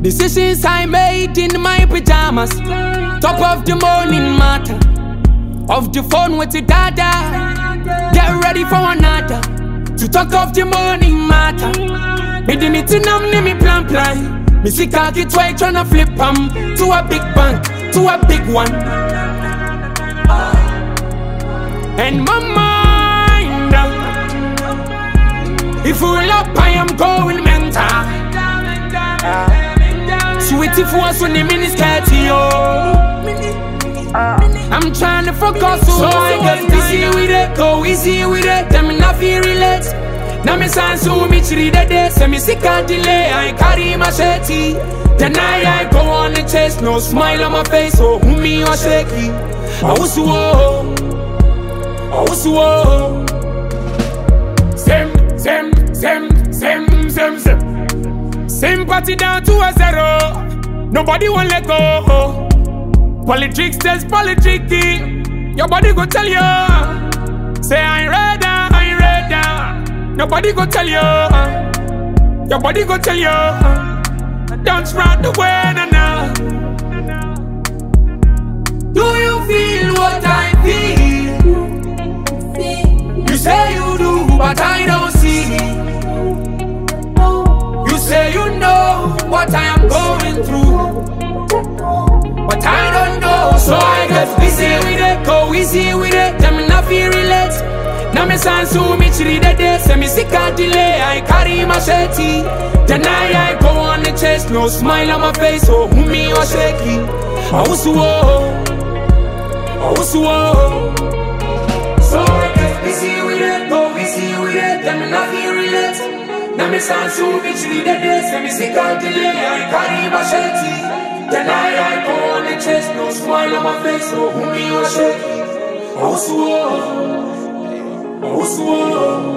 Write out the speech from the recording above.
Decisions I made in my pajamas. Top of the morning matter. Off the phone with the dada. Get ready for another. To talk of the morning matter. Me di meeting me plan. Me see khaki try tryna flip to a big bank, to a big one. And my mind, if we up I am going mental. Sweetie for us when the miniskirt, yo. I'm trying to focus, so I get busy with it, go easy with it. Them not feel relate. Now me sound so me chiri the day. Say me sick and delay, I carry machete. Then I go on the chase, no smile on my face. Oh, who me or shaky? Same. Sympathy down to a zero. Nobody won't let go. Politics says politicking. Your body go tell you. Say I ain't ready. Nobody go tell you. Your body go tell you. Don't run away, now. Do you feel what I feel? You say you do, but I don't see. You say you know what I am going through, but I don't know. So I get busy with it, go easy with it. Them not feel relate. Now me sound so me chiri the day. Say me sick and delay, I carry machete. Then I go on the chase, no smile on my face. Oh, who me or shaky? So I get busy with it, go busy with it. Them not feel relate. Now me sound so me chiri the day. Say me sick and delay, I carry machete. Then I go on the chase, no smile on my face. Oh, who me or shaky?